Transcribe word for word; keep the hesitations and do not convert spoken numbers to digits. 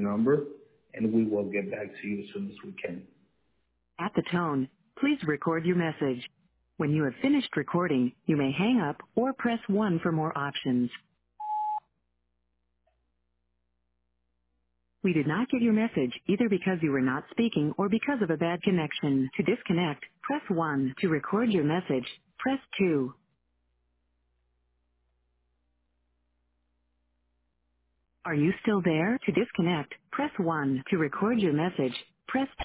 number, and we will get back to you as soon as we can. At the tone, please record your message. When you have finished recording, you may hang up or press one for more options. We did not get your message either because you were not speaking or because of a bad connection. To disconnect, press one. To record your message, press two. Are you still there? To disconnect, press one. To record your message, press